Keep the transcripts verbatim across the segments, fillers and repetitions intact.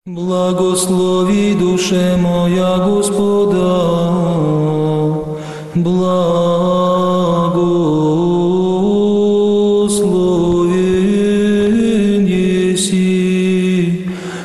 Благослови, душе моя, Господа, благословен еси,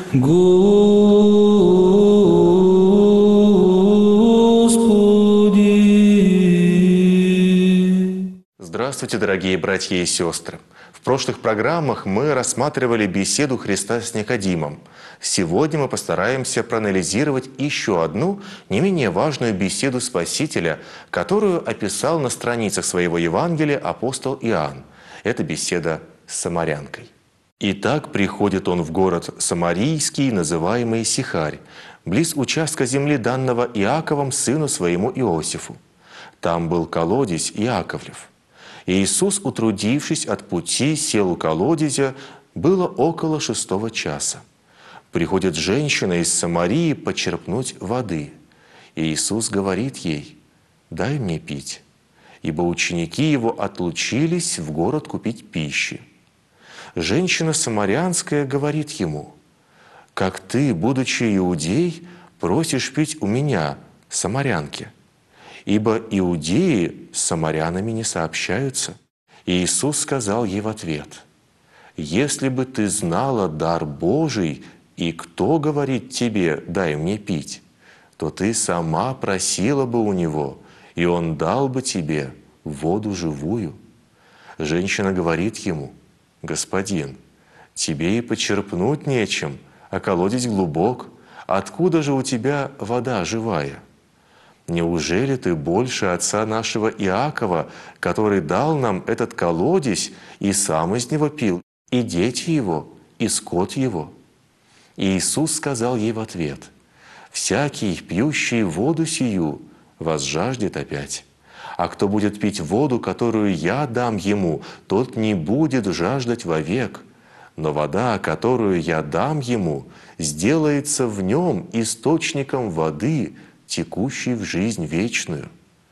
Господи. Здравствуйте, дорогие братья и сестры! В прошлых программах мы рассматривали беседу Христа с Никодимом. Сегодня мы постараемся проанализировать еще одну, не менее важную беседу Спасителя, которую описал на страницах своего Евангелия апостол Иоанн. Это беседа с самарянкой. Итак, приходит он в город Самарийский, называемый Сихарь, близ участка земли, данного Иаковом сыну своему Иосифу. Там был колодезь Иаковлев. И Иисус, утрудившись от пути, сел у колодезя, было около шестого часа. Приходит женщина из Самарии почерпнуть воды. И Иисус говорит ей: «Дай мне пить», ибо ученики его отлучились в город купить пищи. Женщина самарянская говорит ему: «Как ты, будучи иудей, просишь пить у меня, самарянки? Ибо иудеи с самарянами не сообщаются». И Иисус сказал ей в ответ: «Если бы ты знала дар Божий, и кто говорит тебе: дай мне пить, то ты сама просила бы у него, и он дал бы тебе воду живую». Женщина говорит ему: «Господин, тебе и почерпнуть нечем, а колодезь глубок. Откуда же у тебя вода живая? Неужели ты больше отца нашего Иакова, который дал нам этот колодезь и сам из него пил, и дети его, и скот его?» И Иисус сказал ей в ответ: «Всякий, пьющий воду сию, возжаждет опять. А кто будет пить воду, которую я дам ему, тот не будет жаждать вовек. Но вода, которую я дам ему, сделается в нем источником воды, текущей в жизнь вечную».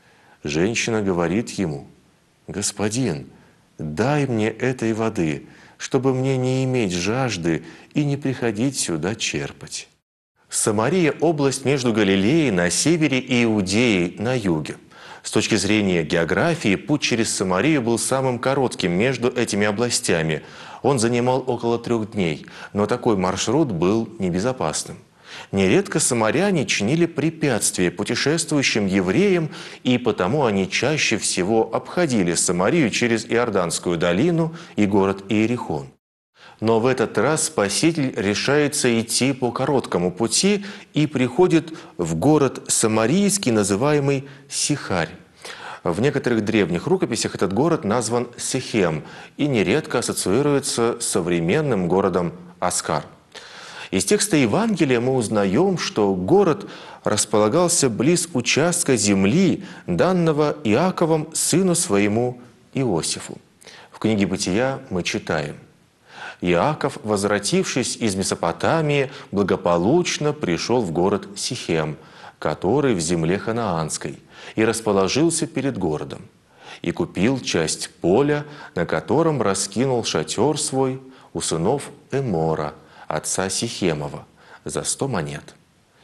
Женщина говорит ему: «Господин, дай мне этой воды, чтобы мне не иметь жажды и не приходить сюда черпать». Самария – область между Галилеей на севере и Иудеей на юге. С точки зрения географии, путь через Самарию был самым коротким между этими областями. Он занимал около трех дней, но такой маршрут был небезопасным. Нередко самаряне чинили препятствия путешествующим евреям, и потому они чаще всего обходили Самарию через Иорданскую долину и город Иерихон. Но в этот раз Спаситель решается идти по короткому пути и приходит в город Самарийский, называемый Сихарь. В некоторых древних рукописях этот город назван Сихем и нередко ассоциируется с современным городом Аскар. Из текста Евангелия мы узнаем, что город располагался близ участка земли, данного Иаковом сыну своему Иосифу. В книге «Бытия» мы читаем: «Иаков, возвратившись из Месопотамии, благополучно пришел в город Сихем, который в земле ханаанской, и расположился перед городом, и купил часть поля, на котором раскинул шатер свой у сынов Эмора, отца Сихемова, за сто монет.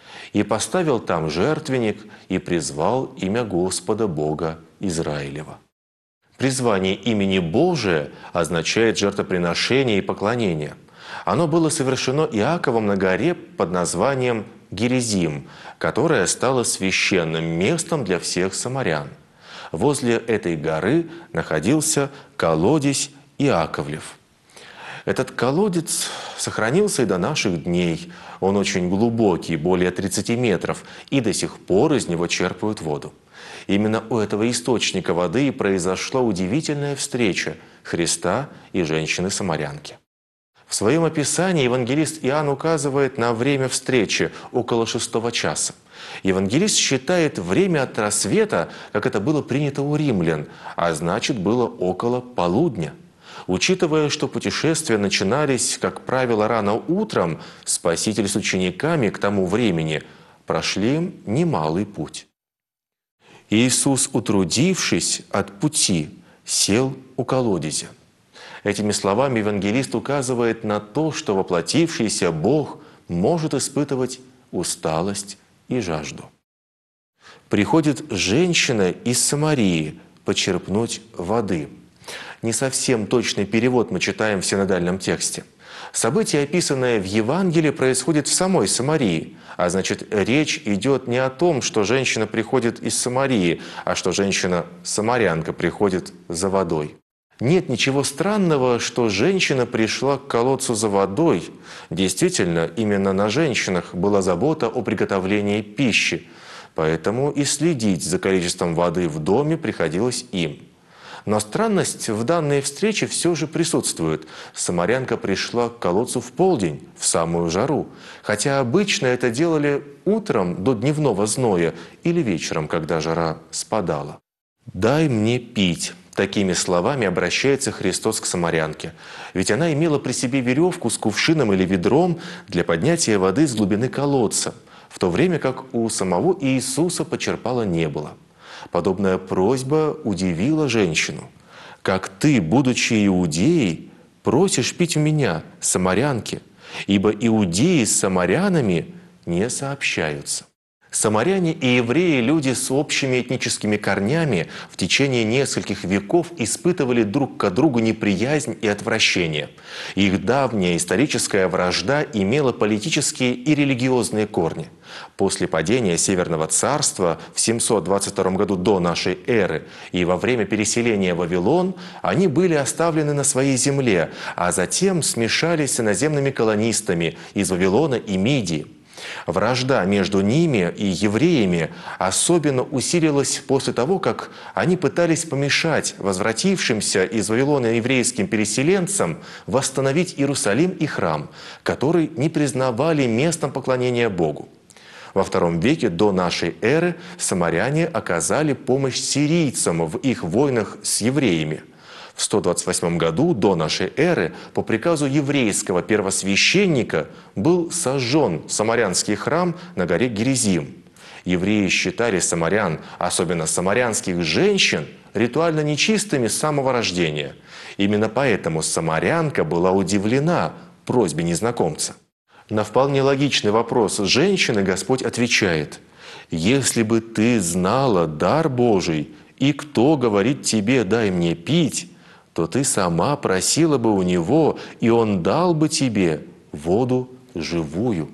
И поставил там жертвенник, и призвал имя Господа Бога Израилева». Призвание имени Божия означает жертвоприношение и поклонение. Оно было совершено Иаковом на горе под названием Геризим, которая стала священным местом для всех самарян. Возле этой горы находился колодезь Иаковлев. Этот колодец сохранился и до наших дней. Он очень глубокий, более тридцати метров, и до сих пор из него черпают воду. Именно у этого источника воды и произошла удивительная встреча Христа и женщины-самарянки. В своем описании евангелист Иоанн указывает на время встречи около шестого часа. Евангелист считает время от рассвета, как это было принято у римлян, а значит, было около полудня. Учитывая, что путешествия начинались, как правило, рано утром, Спаситель с учениками к тому времени прошли немалый путь. Иисус, утрудившись от пути, сел у колодезя. Этими словами евангелист указывает на то, что воплотившийся Бог может испытывать усталость и жажду. Приходит женщина из Самарии почерпнуть воды. Не совсем точный перевод мы читаем в синодальном тексте. Событие, описанное в Евангелии, происходит в самой Самарии. А значит, речь идет не о том, что женщина приходит из Самарии, а что женщина-самарянка приходит за водой. Нет ничего странного, что женщина пришла к колодцу за водой. Действительно, именно на женщинах была забота о приготовлении пищи. Поэтому и следить за количеством воды в доме приходилось им. Но странность в данной встрече все же присутствует. Самарянка пришла к колодцу в полдень, в самую жару. Хотя обычно это делали утром до дневного зноя или вечером, когда жара спадала. «Дай мне пить». Такими словами обращается Христос к самарянке. Ведь она имела при себе веревку с кувшином или ведром для поднятия воды с глубины колодца, в то время как у самого Иисуса почерпала не было. Подобная просьба удивила женщину. «Как ты, будучи иудеей, просишь пить у меня, самарянки, ибо иудеи с самарянами не сообщаются». Самаряне и евреи – люди с общими этническими корнями, в течение нескольких веков испытывали друг к другу неприязнь и отвращение. Их давняя историческая вражда имела политические и религиозные корни. После падения Северного царства в семьсот двадцать втором году до нашей эры и во время переселения в Вавилон они были оставлены на своей земле, а затем смешались с иноземными колонистами из Вавилона и Мидии. Вражда между ними и евреями особенно усилилась после того, как они пытались помешать возвратившимся из Вавилона еврейским переселенцам восстановить Иерусалим и храм, который не признавали местом поклонения Богу. Во втором веке до нашей эры самаряне оказали помощь сирийцам в их войнах с евреями. В сто двадцать восьмом году до нашей эры по приказу еврейского первосвященника был сожжен самарянский храм на горе Геризим. Евреи считали самарян, особенно самарянских женщин, ритуально нечистыми с самого рождения. Именно поэтому самарянка была удивлена просьбе незнакомца. На вполне логичный вопрос женщины Господь отвечает: «Если бы ты знала дар Божий, и кто говорит тебе «дай мне пить», то ты сама просила бы у Него, и Он дал бы тебе воду живую».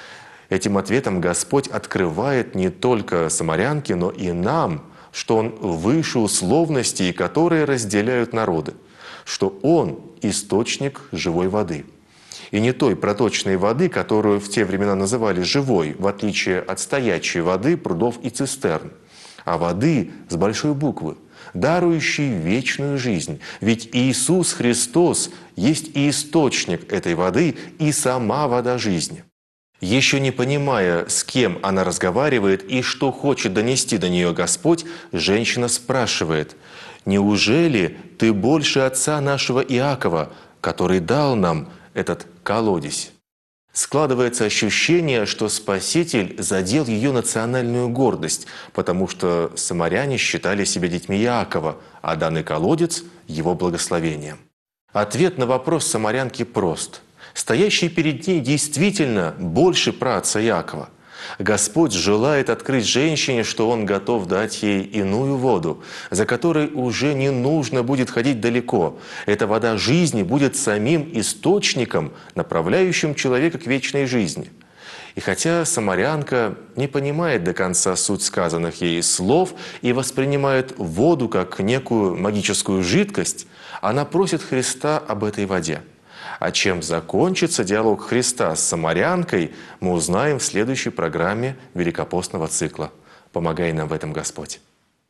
Этим ответом Господь открывает не только самарянке, но и нам, что Он выше условностей, которые разделяют народы, что Он – источник живой воды. И не той проточной воды, которую в те времена называли живой, в отличие от стоячей воды, прудов и цистерн, а воды с большой буквы, дарующий вечную жизнь. Ведь Иисус Христос есть и источник этой воды, и сама вода жизни. Еще не понимая, с кем она разговаривает и что хочет донести до нее Господь, женщина спрашивает: «Неужели ты больше отца нашего Иакова, который дал нам этот колодец?» Складывается ощущение, что Спаситель задел ее национальную гордость, потому что самаряне считали себя детьми Иакова, а данный колодец – его благословением. Ответ на вопрос самарянки прост. Стоящий перед ней действительно больше праотца Иакова. Господь желает открыть женщине, что Он готов дать ей иную воду, за которой уже не нужно будет ходить далеко. Эта вода жизни будет самим источником, направляющим человека к вечной жизни. И хотя самарянка не понимает до конца суть сказанных ей слов и воспринимает воду как некую магическую жидкость, она просит Христа об этой воде. А чем закончится диалог Христа с самарянкой, мы узнаем в следующей программе Великопостного цикла. Помогай нам в этом, Господь.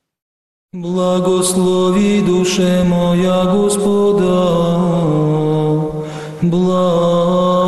Благослови душе моя Господа, благослови.